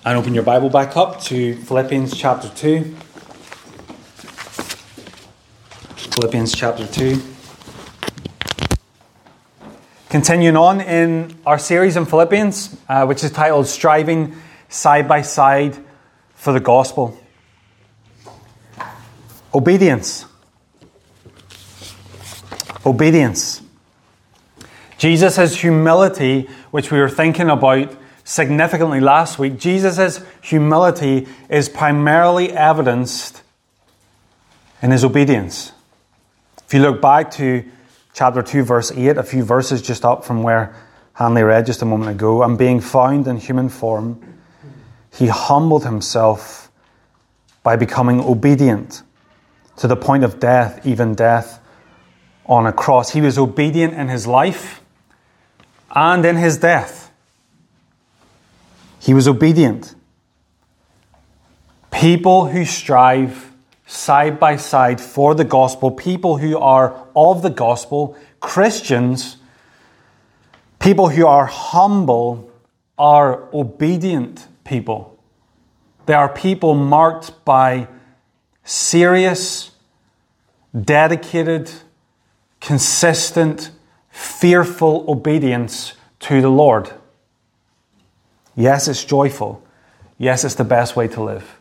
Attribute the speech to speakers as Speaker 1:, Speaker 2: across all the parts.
Speaker 1: And open your Bible back up to Philippians chapter 2. Philippians chapter 2. Continuing on in our series in Philippians, which is titled Striving Side by Side for the Gospel. Obedience. Obedience. Jesus' humility, which we were thinking about significantly last week, Jesus' humility is primarily evidenced in his obedience. If you look back to chapter 2, verse 8, a few verses just up from where Hanley read just a moment ago, and being found in human form, he humbled himself by becoming obedient to the point of death, even death on a cross. He was obedient in his life and in his death. He was obedient. People who strive side by side for the gospel, people who are of the gospel, Christians, people who are humble, are obedient people. They are people marked by serious, dedicated, consistent, fearful obedience to the Lord. Yes, it's joyful. Yes, it's the best way to live.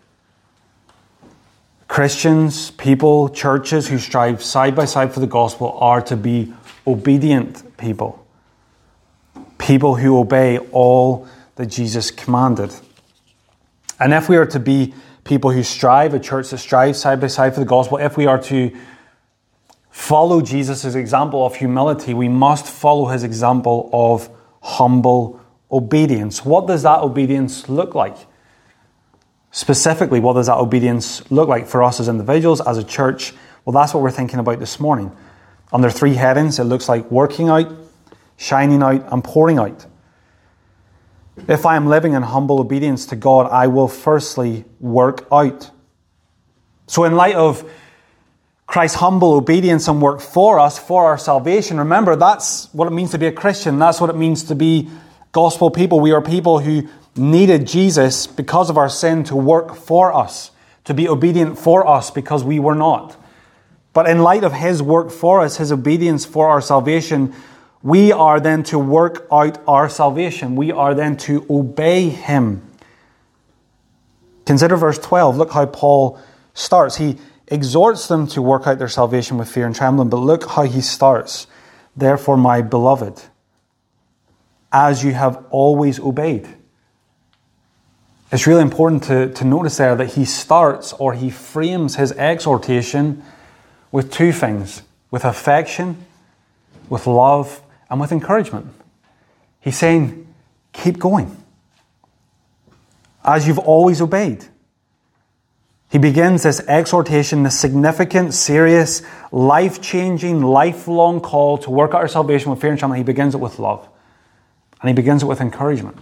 Speaker 1: Christians, people, churches who strive side by side for the gospel are to be obedient people. People who obey all that Jesus commanded. And if we are to be people who strive, a church that strives side by side for the gospel, if we are to follow Jesus' example of humility, we must follow his example of humble obedience. What does that obedience look like? Specifically, what does that obedience look like for us as individuals, as a church? Well, that's what we're thinking about this morning. Under three headings, it looks like working out, shining out, and pouring out. If I am living in humble obedience to God, I will firstly work out. So in light of Christ's humble obedience and work for us, for our salvation, remember, that's what it means to be a Christian. That's what it means to be gospel people. We are people who needed Jesus because of our sin to work for us, to be obedient for us because we were not. But in light of his work for us, his obedience for our salvation, we are then to work out our salvation. We are then to obey him. Consider verse 12. Look how Paul starts. He exhorts them to work out their salvation with fear and trembling, but look how he starts. Therefore, my beloved, as you have always obeyed. It's really important to notice there that he starts, or he frames his exhortation with two things: with affection, with love, and with encouragement. He's saying, keep going. As you've always obeyed. He begins this exhortation, this significant, serious, life-changing, lifelong call to work out our salvation with fear and trembling. He begins it with love. And he begins it with encouragement.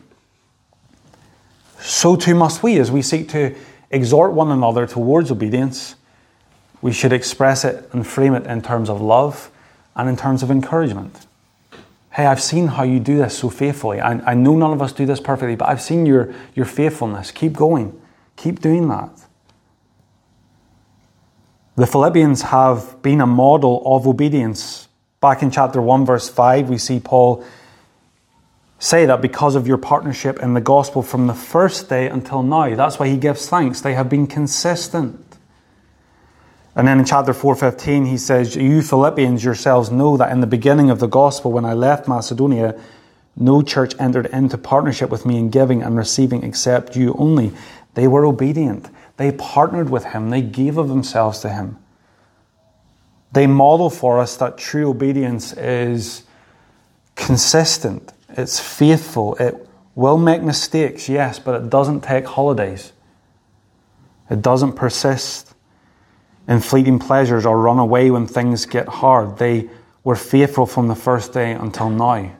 Speaker 1: So too must we, as we seek to exhort one another towards obedience. We should express it and frame it in terms of love and in terms of encouragement. Hey, I've seen how you do this so faithfully. I know none of us do this perfectly, but I've seen your faithfulness. Keep going. Keep doing that. The Philippians have been a model of obedience. Back in chapter 1, verse 5, we see Paul say that because of your partnership in the gospel from the first day until now. That's why he gives thanks. They have been consistent. And then in chapter 4:15, he says, you Philippians yourselves know that in the beginning of the gospel, when I left Macedonia, no church entered into partnership with me in giving and receiving except you only. They were obedient. They partnered with him. They gave of themselves to him. They model for us that true obedience is consistent. It's faithful. It will make mistakes, yes, but it doesn't take holidays. It doesn't persist in fleeting pleasures or run away when things get hard. They were faithful from the first day until now.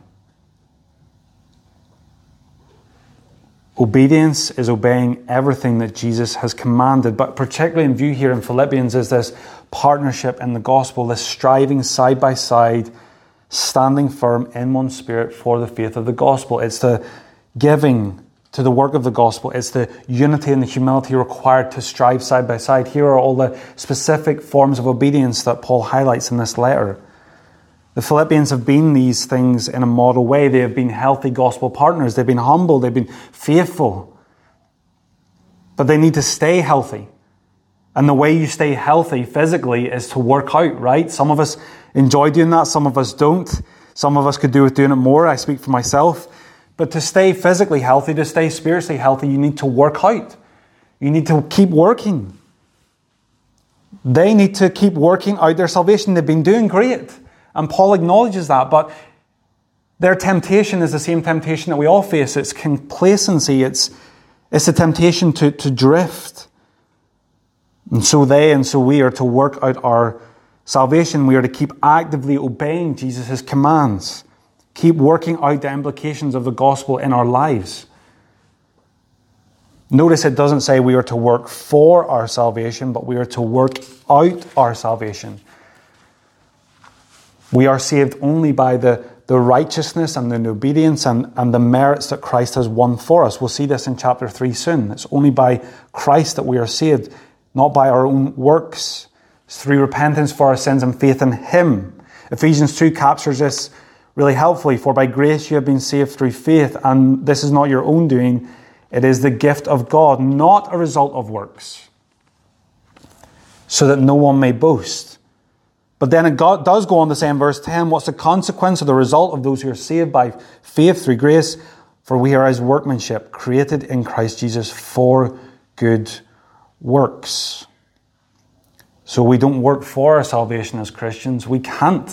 Speaker 1: Obedience is obeying everything that Jesus has commanded, but particularly in view here in Philippians is this partnership in the gospel, this striving side by side, standing firm in one spirit for the faith of the gospel. It's the giving to the work of the gospel. It's the unity and the humility required to strive side by side. Here are all the specific forms of obedience that Paul highlights in this letter. The Philippians have been these things in a model way. They have been healthy gospel partners. They've been humble. They've been faithful. But they need to stay healthy. And the way you stay healthy physically is to work out, right? Some of us enjoy doing that. Some of us don't. Some of us could do with doing it more. I speak for myself. But to stay physically healthy, to stay spiritually healthy, you need to work out. You need to keep working. They need to keep working out their salvation. They've been doing great. And Paul acknowledges that. But their temptation is the same temptation that we all face. It's complacency. It's a temptation to drift. And so we are to work out our salvation. We are to keep actively obeying Jesus' commands. Keep working out the implications of the gospel in our lives. Notice it doesn't say we are to work for our salvation, but we are to work out our salvation. We are saved only by the righteousness and the obedience and the merits that Christ has won for us. We'll see this in chapter 3 soon. It's only by Christ that we are saved, not by our own works. It's through repentance for our sins and faith in Him. Ephesians 2 captures this really helpfully. For by grace you have been saved through faith, and this is not your own doing. It is the gift of God, not a result of works, so that no one may boast. But then it does go on to say in verse 10, what's the consequence of the result of those who are saved by faith through grace? For we are His workmanship, created in Christ Jesus for good works. So we don't work for our salvation as Christians. We can't.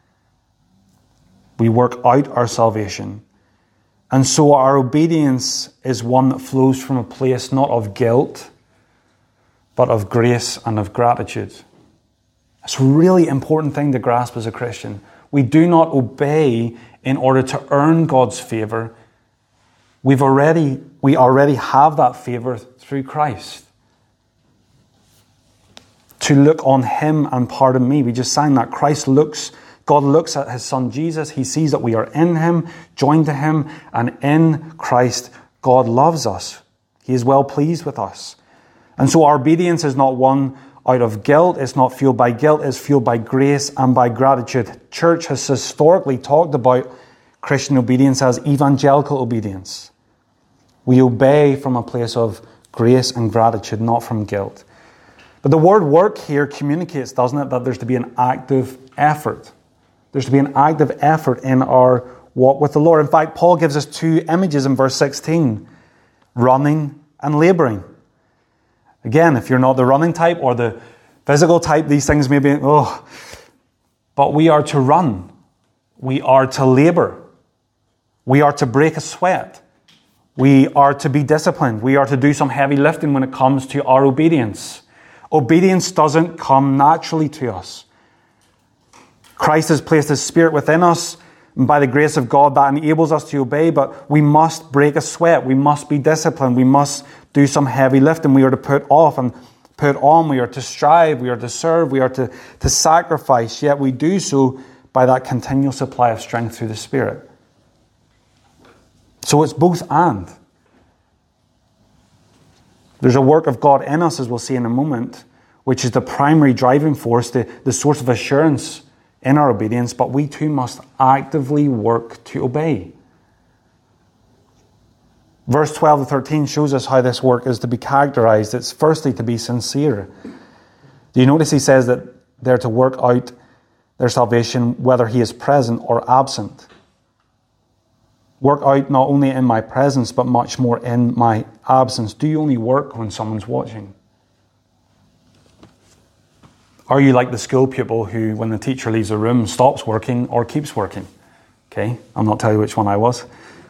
Speaker 1: We work out our salvation. And so our obedience is one that flows from a place not of guilt, but of grace and of gratitude. It's a really important thing to grasp as a Christian. We do not obey in order to earn God's favour. We already have that favour through Christ. To look on Him and pardon me. We just sang that. God looks at His Son Jesus. He sees that we are in Him, joined to Him, and in Christ, God loves us. He is well pleased with us. And so our obedience is not one out of guilt. It's not fueled by guilt. It's fueled by grace and by gratitude. Church has historically talked about Christian obedience as evangelical obedience. We obey from a place of grace and gratitude, not from guilt. But the word work here communicates, doesn't it, that there's to be an active effort. There's to be an active effort in our walk with the Lord. In fact, Paul gives us two images in verse 16, running and labouring. Again, if you're not the running type or the physical type, these things may be, but we are to run. We are to labour. We are to break a sweat. We are to be disciplined. We are to do some heavy lifting when it comes to our obedience. Obedience doesn't come naturally to us. Christ has placed His Spirit within us, and by the grace of God that enables us to obey, but we must break a sweat. We must be disciplined. We must do some heavy lifting. We are to put off and put on. We are to strive. We are to serve. We are to sacrifice. Yet we do so by that continual supply of strength through the Spirit. So it's both and. There's a work of God in us, as we'll see in a moment, which is the primary driving force, the source of assurance in our obedience, but we too must actively work to obey. Verse 12 to 13 shows us how this work is to be characterized. It's firstly to be sincere. Do you notice he says that they're to work out their salvation whether he is present or absent? Work out not only in my presence, but much more in my absence. Do you only work when someone's watching? Are you like the school pupil who, when the teacher leaves the room, stops working or keeps working? Okay, I'll not tell you which one I was.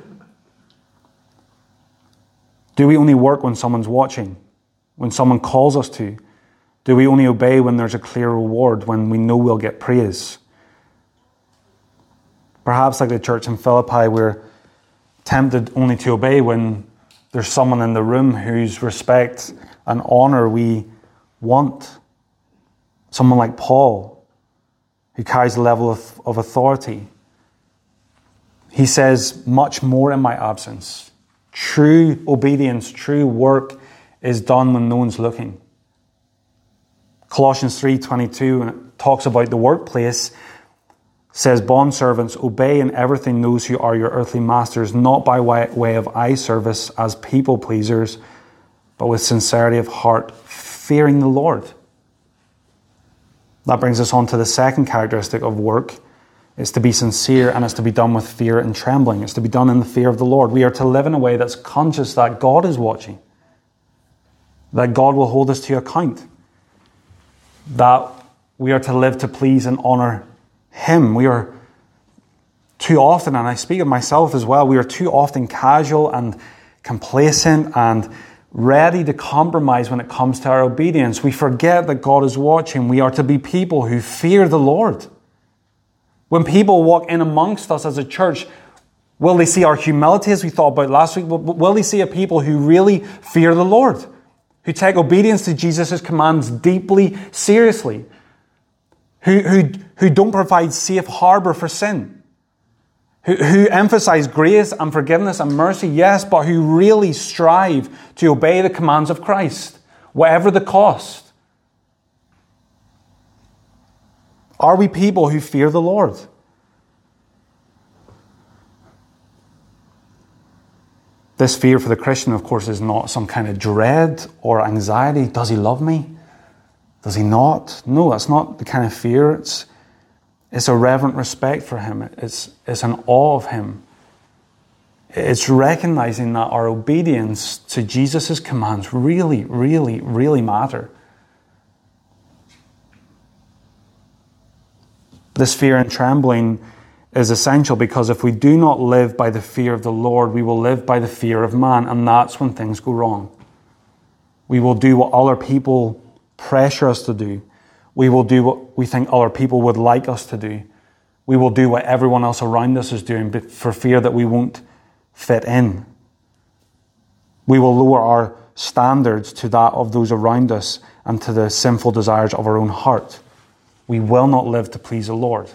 Speaker 1: Do we only work when someone's watching? When someone calls us to? Do we only obey when there's a clear reward, when we know we'll get praise? Perhaps like the church in Philippi, we're tempted only to obey when there's someone in the room whose respect and honour we want. Someone like Paul, who carries a level of authority. He says, much more in my absence. True obedience, true work is done when no one's looking. Colossians 3:22, when it talks about the workplace, says, "Bondservants, obey in everything those who are your earthly masters, not by way of eye service as people pleasers, but with sincerity of heart, fearing the Lord." That brings us on to the second characteristic of work. It's to be sincere, and it's to be done with fear and trembling. It's to be done in the fear of the Lord. We are to live in a way that's conscious that God is watching, that God will hold us to account, that we are to live to please and honour Him. We are too often, and I speak of myself as well, we are too often casual and complacent and ready to compromise when it comes to our obedience. We forget that God is watching. We are to be people who fear the Lord. When people walk in amongst us as a church, will they see our humility, as we thought about last week? Will they see a people who really fear the Lord, who take obedience to Jesus' commands deeply, seriously, who don't provide safe harbour for sin, who emphasize grace and forgiveness and mercy, yes, but who really strive to obey the commands of Christ, whatever the cost? Are we people who fear the Lord? This fear for the Christian, of course, is not some kind of dread or anxiety. Does he love me? Does he not? No, that's not the kind of fear. It's a reverent respect for Him. It's an awe of Him. It's recognizing that our obedience to Jesus' commands really, really, really matter. This fear and trembling is essential, because if we do not live by the fear of the Lord, we will live by the fear of man, and that's when things go wrong. We will do what other people pressure us to do. We will do what we think other people would like us to do. We will do what everyone else around us is doing for fear that we won't fit in. We will lower our standards to that of those around us and to the sinful desires of our own heart. We will not live to please the Lord.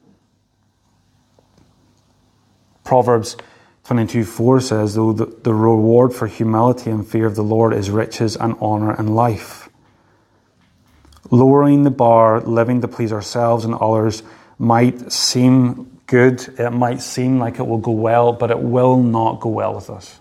Speaker 1: Proverbs 22:4 says, "Though the reward for humility and fear of the Lord is riches and honour and life." Lowering the bar, living to please ourselves and others might seem good. It might seem like it will go well, but it will not go well with us.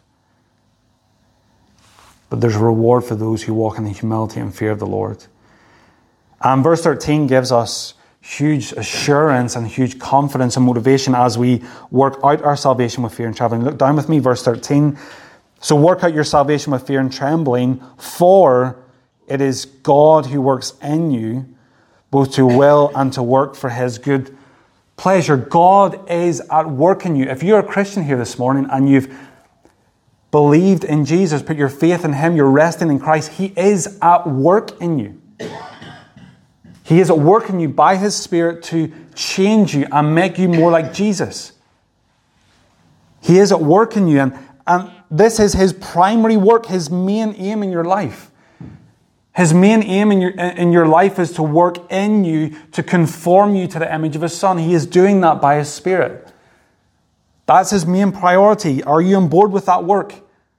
Speaker 1: But there's a reward for those who walk in the humility and fear of the Lord. And verse 13 gives us huge assurance and huge confidence and motivation as we work out our salvation with fear and trembling. Look down with me, verse 13. "So work out your salvation with fear and trembling, for it is God who works in you, both to will and to work for His good pleasure." God is at work in you. If you're a Christian here this morning and you've believed in Jesus, put your faith in Him, you're resting in Christ, He is at work in you. He is at work in you by His Spirit to change you and make you more like Jesus. He is at work in you, and this is His primary work, His main aim in your life. His main aim in your life is to work in you, to conform you to the image of His Son. He is doing that by His Spirit. That's His main priority. Are you on board with that work?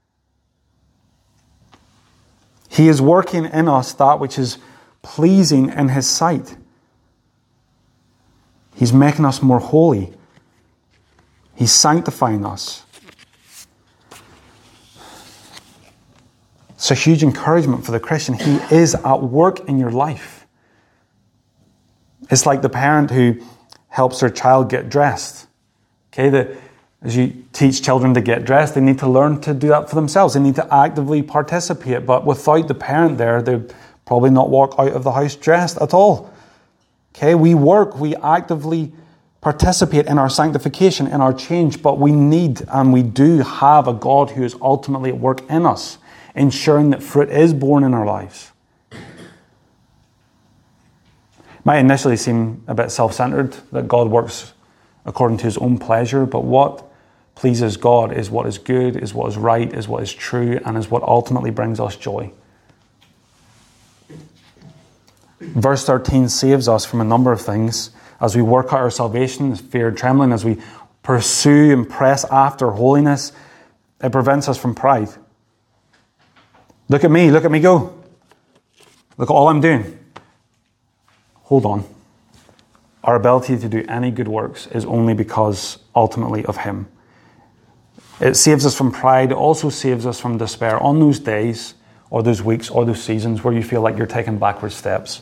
Speaker 1: He is working in us that which is pleasing in His sight. He's making us more holy. He's sanctifying us. It's a huge encouragement for the Christian. He is at work in your life. It's like the parent who helps their child get dressed. As you teach children to get dressed, they need to learn to do that for themselves. They need to actively participate. But without the parent there, they'd probably not walk out of the house dressed at all. We actively participate in our sanctification, in our change, but we need and we do have a God who is ultimately at work in us, ensuring that fruit is born in our lives. It might initially seem a bit self-centered that God works according to His own pleasure, but what pleases God is what is good, is what is right, is what is true, and is what ultimately brings us joy. Verse 13 saves us from a number of things as we work out our salvation, fear and trembling, as we pursue and press after holiness. It prevents us from pride. Look at me go. Look at all I'm doing. Hold on. Our ability to do any good works is only because, ultimately, of Him. It saves us from pride. It also saves us from despair on those days, or those weeks, or those seasons where you feel like you're taking backward steps.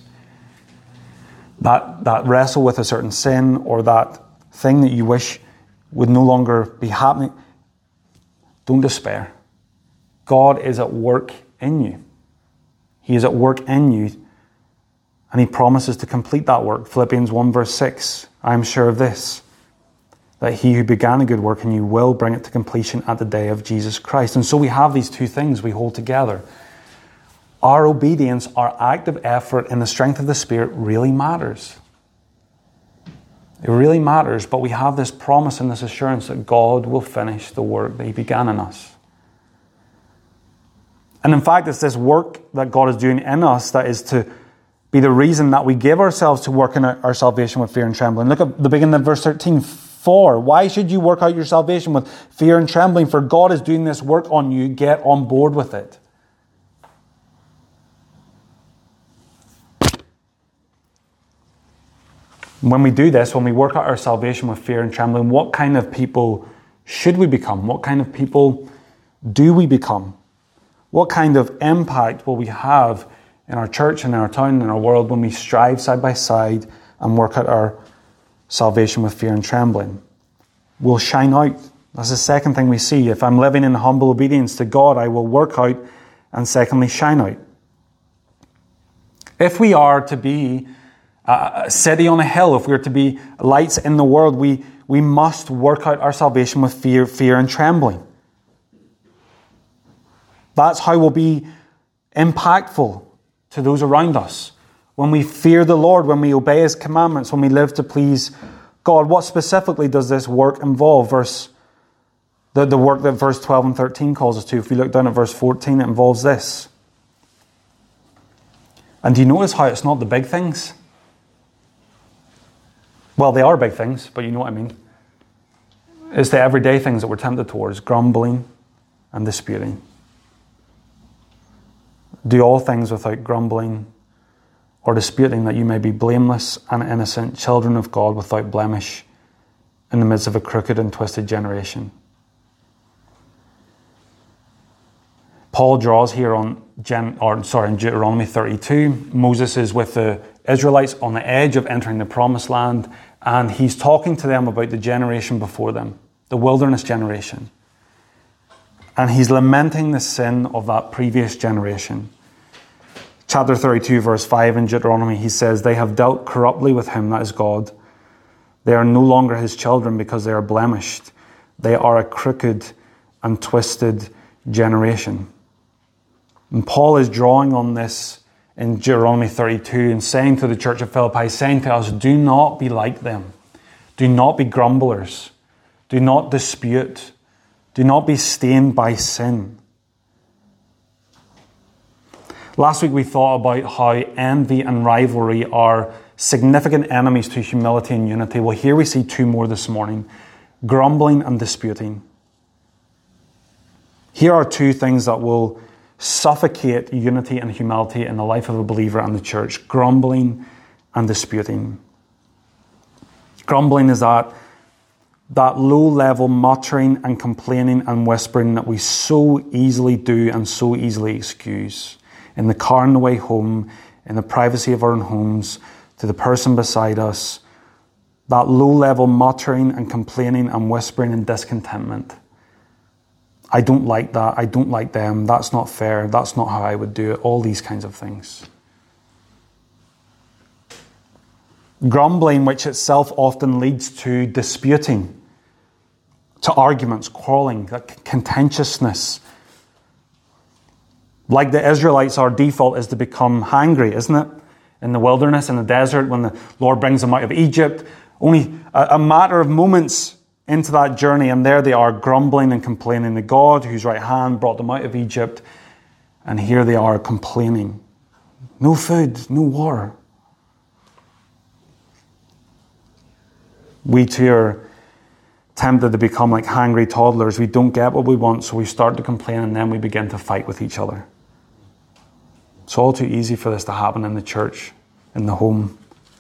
Speaker 1: That wrestle with a certain sin, or that thing that you wish would no longer be happening. Don't despair. God is at work in you. He is at work in you, and He promises to complete that work. Philippians 1 verse 6, I am sure of this, that He who began a good work in you will bring it to completion at the day of Jesus Christ. And so we have these two things we hold together. Our obedience, our active effort in the strength of the Spirit really matters. It really matters, but we have this promise and this assurance that God will finish the work that He began in us. And in fact, it's this work that God is doing in us that is to be the reason that we give ourselves to working out our salvation with fear and trembling. Look at the beginning of verse 13. For, why should you work out your salvation with fear and trembling? For God is doing this work on you. Get on board with it. When we do this, when we work out our salvation with fear and trembling, what kind of people should we become? What kind of people do we become? What kind of impact will we have in our church, in our town, in our world when we strive side by side and work out our salvation with fear and trembling? We'll shine out. That's the second thing we see. If I'm living in humble obedience to God, I will work out and secondly shine out. If we are to be a city on a hill, if we're to be lights in the world, we must work out our salvation with fear and trembling. That's how we'll be impactful to those around us. When we fear the Lord, when we obey His commandments, when we live to please God. What specifically does this work involve? The work that verse 12 and 13 calls us to. If we look down at verse 14, it involves this. And do you notice how it's not the big things? Well, they are big things, but you know what I mean. It's the everyday things that we're tempted towards, grumbling and disputing. Do all things without grumbling or disputing, that you may be blameless and innocent, children of God without blemish, in the midst of a crooked and twisted generation. Paul draws here in Deuteronomy 32. Moses is with the Israelites on the edge of entering the promised land, and he's talking to them about the generation before them, the wilderness generation. And he's lamenting the sin of that previous generation. Chapter 32, verse 5 in Deuteronomy, he says, they have dealt corruptly with Him, that is God. They are no longer His children because they are blemished. They are a crooked and twisted generation. And Paul is drawing on this in Deuteronomy 32 and saying to the church of Philippi, saying to us, do not be like them. Do not be grumblers. Do not dispute. Do not be stained by sin. Last week we thought about how envy and rivalry are significant enemies to humility and unity. Well, here we see two more this morning. Grumbling and disputing. Here are two things that will suffocate unity and humility in the life of a believer and the church. Grumbling and disputing. Grumbling is that low-level muttering and complaining and whispering that we so easily do and so easily excuse. In the car on the way home, in the privacy of our own homes, to the person beside us. That low-level muttering and complaining and whispering and discontentment. I don't like that. I don't like them. That's not fair. That's not how I would do it. All these kinds of things. Grumbling, which itself often leads to disputing, to arguments, quarreling, contentiousness. Like the Israelites, our default is to become hangry, isn't it? In the wilderness, in the desert, when the Lord brings them out of Egypt, only a matter of moments into that journey, and there they are grumbling and complaining to God, whose right hand brought them out of Egypt, and here they are complaining. No food, no water. We too are tempted to become like hangry toddlers. We don't get what we want, so we start to complain, and then we begin to fight with each other. It's all too easy for this to happen in the church, in the home.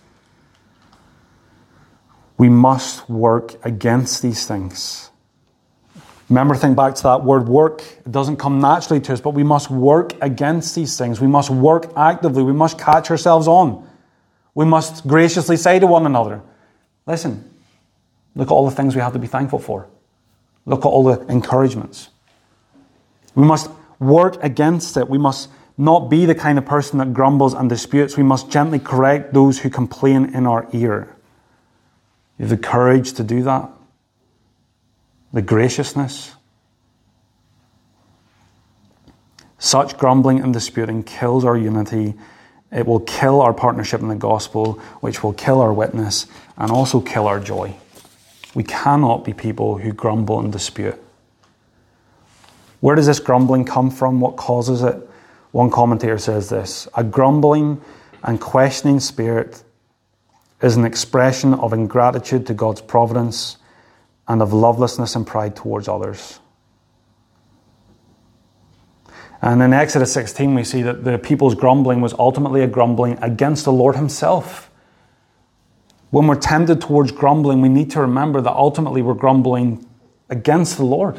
Speaker 1: We must work against these things. Remember, think back to that word work. It doesn't come naturally to us, but we must work against these things. We must work actively. We must catch ourselves on. We must graciously say to one another, listen, look at all the things we have to be thankful for. Look at all the encouragements. We must work against it. We must not be the kind of person that grumbles and disputes. We must gently correct those who complain in our ear. You have the courage to do that. The graciousness. Such grumbling and disputing kills our unity. It will kill our partnership in the gospel, which will kill our witness and also kill our joy. We cannot be people who grumble and dispute. Where does this grumbling come from? What causes it? One commentator says this: a grumbling and questioning spirit is an expression of ingratitude to God's providence and of lovelessness and pride towards others. And in Exodus 16, we see that the people's grumbling was ultimately a grumbling against the Lord himself. When we're tempted towards grumbling, we need to remember that ultimately we're grumbling against the Lord.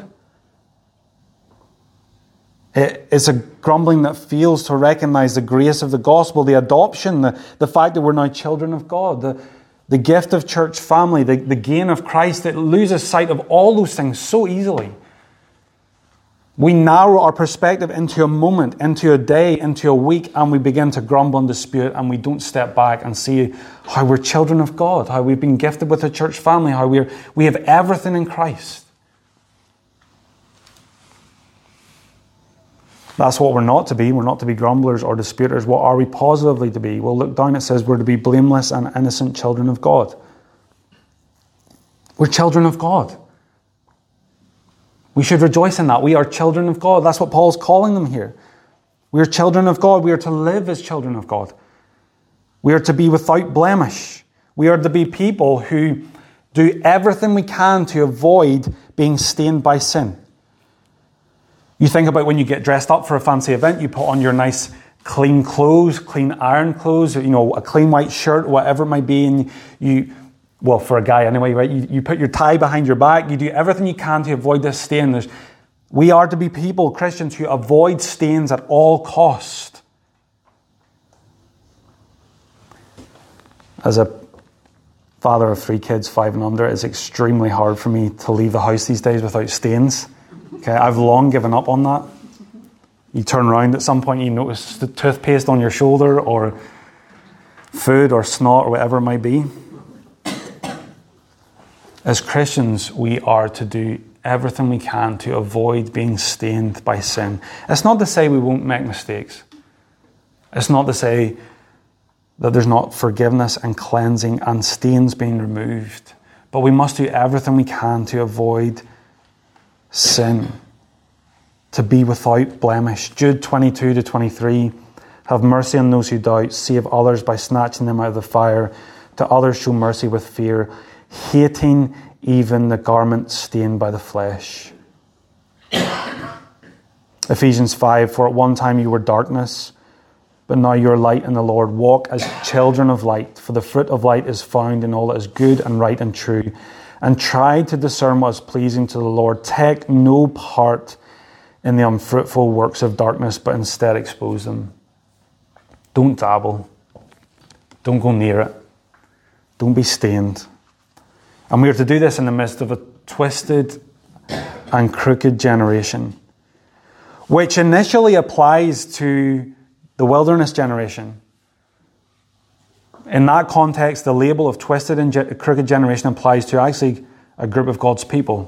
Speaker 1: It's a grumbling that fails to recognize the grace of the gospel, the adoption, the fact that we're now children of God, the gift of church family, the gain of Christ. It loses sight of all those things so easily. We narrow our perspective into a moment, into a day, into a week, and we begin to grumble and dispute, and we don't step back and see how we're children of God, how we've been gifted with a church family, how we have everything in Christ. That's what we're not to be. We're not to be grumblers or disputers. What are we positively to be? Well, look down. It says we're to be blameless and innocent children of God. We're children of God. We should rejoice in that. We are children of God. That's what Paul's calling them here. We are children of God. We are to live as children of God. We are to be without blemish. We are to be people who do everything we can to avoid being stained by sin. You think about when you get dressed up for a fancy event, you put on your nice clean clothes, clean iron clothes, a clean white shirt, whatever it might be, and well, for a guy anyway, right? You put your tie behind your back, you do everything you can to avoid this stain. We are to be people, Christians, who avoid stains at all cost. As a father of 3 kids, 5 and under, it's extremely hard for me to leave the house these days without stains. Okay, I've long given up on that. You turn around at some point, you notice the toothpaste on your shoulder or food or snot or whatever it might be. As Christians, we are to do everything we can to avoid being stained by sin. It's not to say we won't make mistakes. It's not to say that there's not forgiveness and cleansing and stains being removed. But we must do everything we can to avoid sin, to be without blemish. Jude 22-23, have mercy on those who doubt, save others by snatching them out of the fire. To others show mercy with fear, hating even the garment stained by the flesh. Ephesians 5, for at one time you were darkness, but now you are light in the Lord. Walk as children of light, for the fruit of light is found in all that is good and right and true. And try to discern what is pleasing to the Lord. Take no part in the unfruitful works of darkness, but instead expose them. Don't dabble. Don't go near it. Don't be stained. And we are to do this in the midst of a twisted and crooked generation, which initially applies to the wilderness generation. In that context, the label of twisted and crooked generation applies to actually a group of God's people.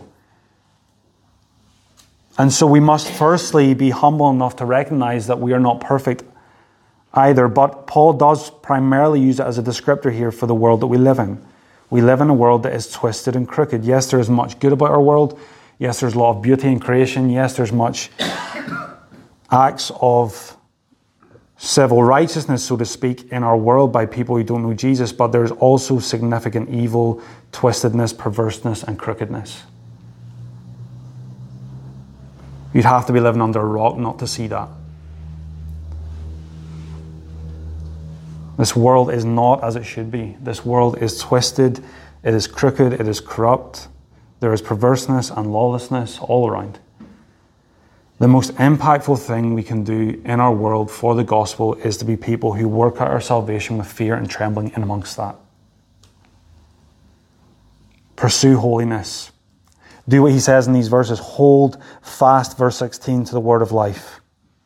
Speaker 1: And so we must firstly be humble enough to recognize that we are not perfect either. But Paul does primarily use it as a descriptor here for the world that we live in. We live in a world that is twisted and crooked. Yes, there is much good about our world. Yes, there's a lot of beauty in creation. Yes, there's much acts of civil righteousness, so to speak, in our world by people who don't know Jesus, but there's also significant evil, twistedness, perverseness, and crookedness. You'd have to be living under a rock not to see that. This world is not as it should be. This world is twisted, it is crooked, it is corrupt. There is perverseness and lawlessness all around. The most impactful thing we can do in our world for the gospel is to be people who work out our salvation with fear and trembling in amongst that. Pursue holiness. Do what he says in these verses. Hold fast, verse 16, to the word of life.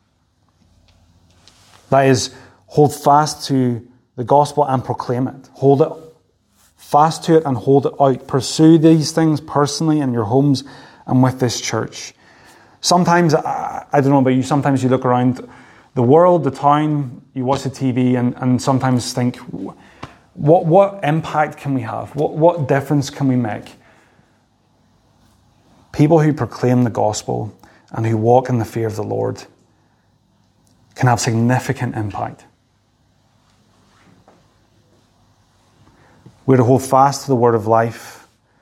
Speaker 1: That is, hold fast to the gospel and proclaim it. Hold it fast to it and hold it out. Pursue these things personally in your homes and with this church. Sometimes, I don't know about you, sometimes you look around the world, the town, you watch the TV and sometimes think, what impact can we have? What difference can we make? People who proclaim the gospel and who walk in the fear of the Lord can have significant impact. We're to hold fast to the word of life,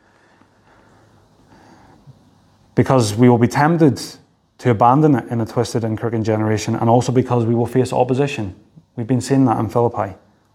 Speaker 1: because we will be tempted to abandon it in a twisted and crooked generation, and also because we will face opposition. We've been seeing that in Philippi.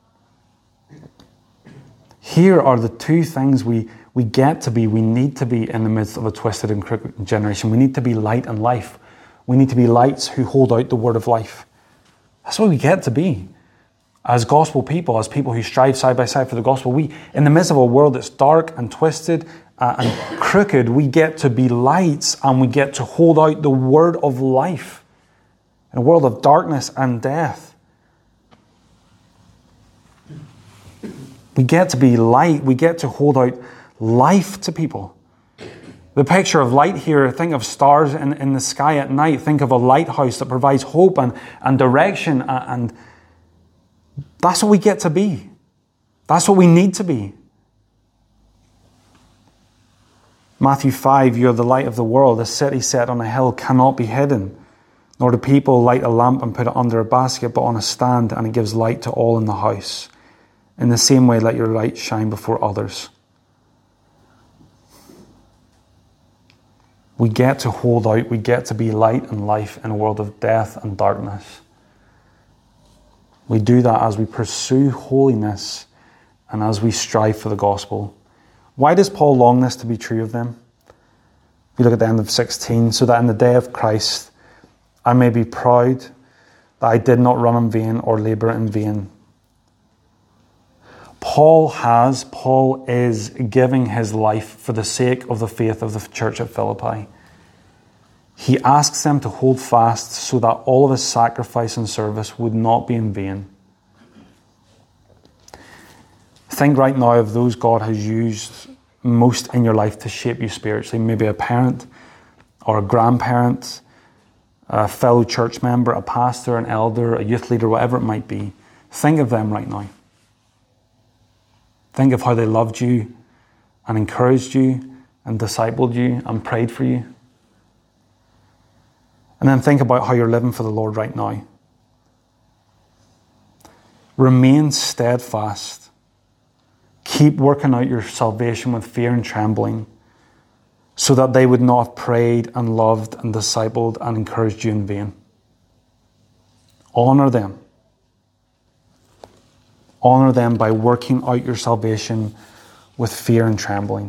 Speaker 1: Here are the two things we get to be, we need to be in the midst of a twisted and crooked generation. We need to be light and life. We need to be lights who hold out the word of life. That's what we get to be. As gospel people, as people who strive side by side for the gospel, we, in the midst of a world that's dark and twisted and crooked, we get to be lights and we get to hold out the word of life in a world of darkness and death. We get to be light. We get to hold out life to people. The picture of light here, think of stars in the sky at night. Think of a lighthouse that provides hope and direction. And that's what we get to be. That's what we need to be. Matthew 5, you're the light of the world. A city set on a hill cannot be hidden. Nor do people light a lamp and put it under a basket, but on a stand, and it gives light to all in the house. In the same way, let your light shine before others. We get to hold out, we get to be light and life in a world of death and darkness. We do that as we pursue holiness and as we strive for the gospel. Why does Paul long this to be true of them? If you look at the end of 16, so that in the day of Christ I may be proud that I did not run in vain or labour in vain. Paul is giving his life for the sake of the faith of the church at Philippi. He asks them to hold fast so that all of his sacrifice and service would not be in vain. Think right now of those God has used most in your life to shape you spiritually. Maybe a parent or a grandparent, a fellow church member, a pastor, an elder, a youth leader, whatever it might be. Think of them right now. Think of how they loved you and encouraged you and discipled you and prayed for you. And then think about how you're living for the Lord right now. Remain steadfast. Keep working out your salvation with fear and trembling, so that they would not have prayed and loved and discipled and encouraged you in vain. Honour them. Honour them by working out your salvation with fear and trembling.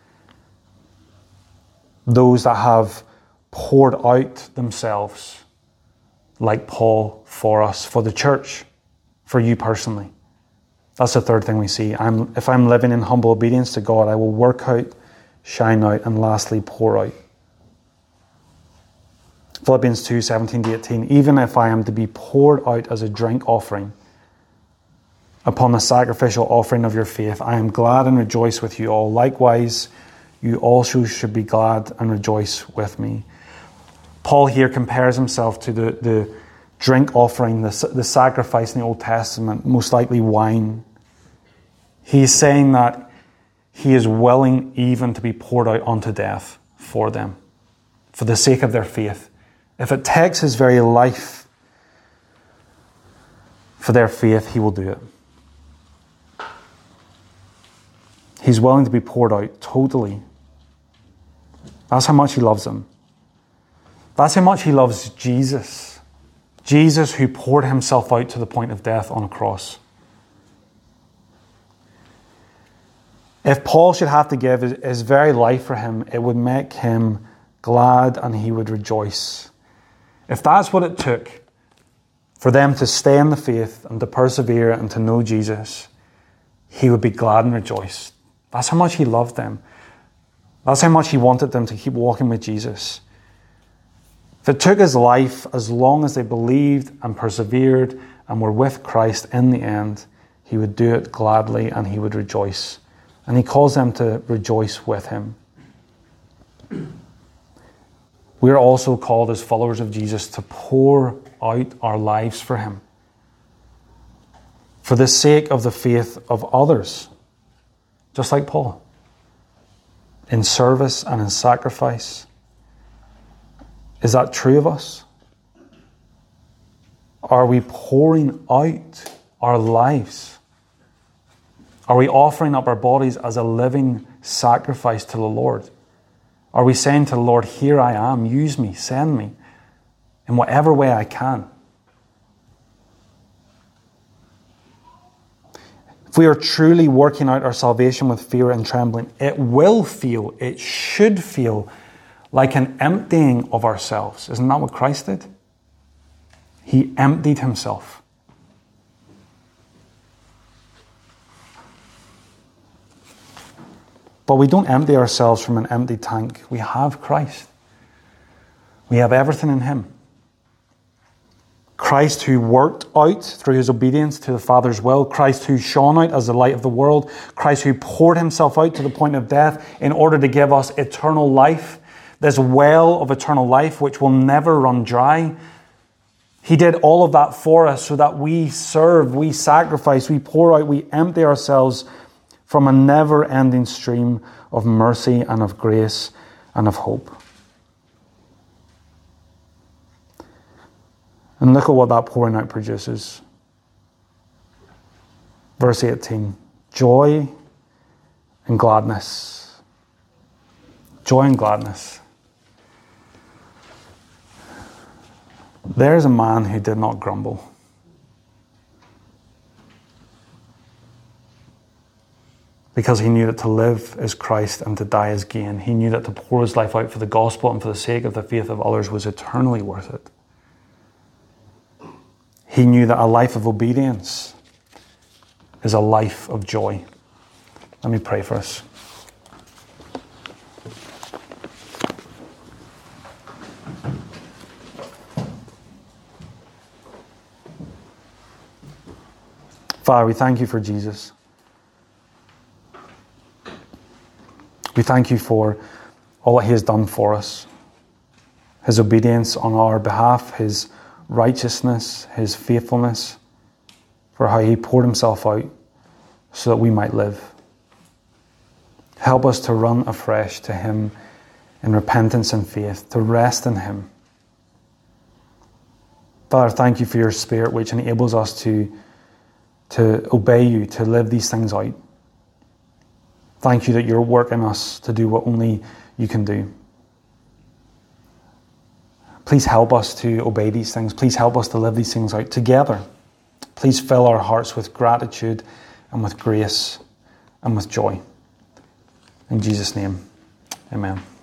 Speaker 1: Those that have poured out themselves, like Paul, for us, for the church, for you personally. That's the third thing we see. If I'm living in humble obedience to God, I will work out, shine out, and lastly, pour out. Philippians 2, 17-18. Even if I am to be poured out as a drink offering upon the sacrificial offering of your faith, I am glad and rejoice with you all. Likewise, you also should be glad and rejoice with me. Paul here compares himself to the drink offering, the sacrifice in the Old Testament, most likely wine. He's saying that he is willing even to be poured out unto death for them, for the sake of their faith. If it takes his very life, for their faith, he will do it. He's willing to be poured out totally. That's how much he loves them. That's how much he loves Jesus. Jesus who poured himself out to the point of death on a cross. If Paul should have to give his very life for him, it would make him glad and he would rejoice. If that's what it took for them to stay in the faith and to persevere and to know Jesus, he would be glad and rejoice. That's how much he loved them. That's how much he wanted them to keep walking with Jesus. If it took his life, as long as they believed and persevered and were with Christ in the end, he would do it gladly and he would rejoice. And he calls them to rejoice with him. We are also called as followers of Jesus to pour out our lives for him, for the sake of the faith of others, just like Paul, in service and in sacrifice. Is that true of us? Are we pouring out our lives? Are we offering up our bodies as a living sacrifice to the Lord? Are we saying to the Lord, here I am, use me, send me, in whatever way I can? If we are truly working out our salvation with fear and trembling, it should feel like an emptying of ourselves. Isn't that what Christ did? He emptied himself. But we don't empty ourselves from an empty tank. We have Christ. We have everything in him. Christ who worked out through his obedience to the Father's will. Christ who shone out as the light of the world. Christ who poured himself out to the point of death in order to give us eternal life. This well of eternal life which will never run dry. He did all of that for us so that we serve, we sacrifice, we pour out, we empty ourselves from a never-ending stream of mercy and of grace and of hope. And look at what that pouring out produces. Verse 18. Joy and gladness. Joy and gladness. There's a man who did not grumble. Because he knew that to live is Christ and to die is gain. He knew that to pour his life out for the gospel and for the sake of the faith of others was eternally worth it. He knew that a life of obedience is a life of joy. Let me pray for us. Father, we thank you for Jesus. We thank you for all that he has done for us. His obedience on our behalf, his righteousness, his faithfulness, for how he poured himself out so that we might live. Help us to run afresh to him in repentance and faith, to rest in him. Father, thank you for your Spirit which enables us to obey you, to live these things out. Thank you that you're working us to do what only you can do. Please help us to obey these things. Please help us to live these things out together. Please fill our hearts with gratitude and with grace and with joy. In Jesus' name, amen.